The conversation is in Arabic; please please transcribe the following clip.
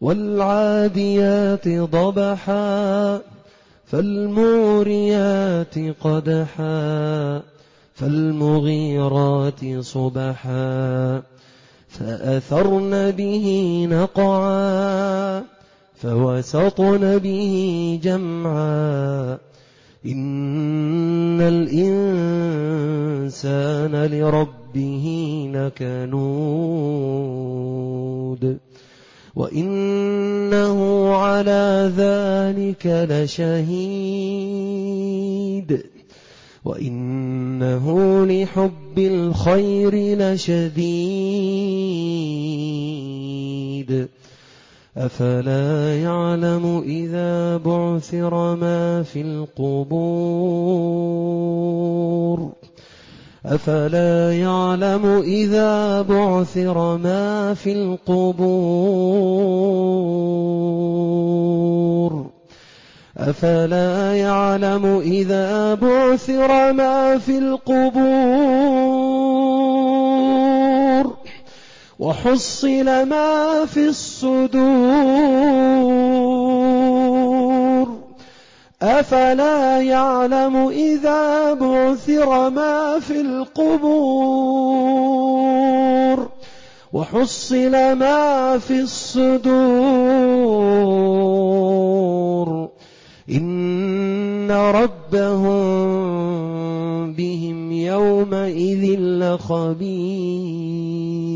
والعاديات ضبحا فالموريات قدحا فالمغيرات صبحا فأثرن به نقعا فوسطن به جمعا إن الإنسان لربه لكنود وإنه على ذلك لشهيد وإنه لحب الخير لشديد أفلا يعلم إذا بعثر ما في القبور أفلا يعلم إذا بعثر ما في القبور أفلا يعلم إذا بعثر ما في القبور وحصل ما في الصدور أفلا يعلم إذا بعثر ما في القبور وحصل ما في الصدور إن ربهم بهم يومئذ لخبير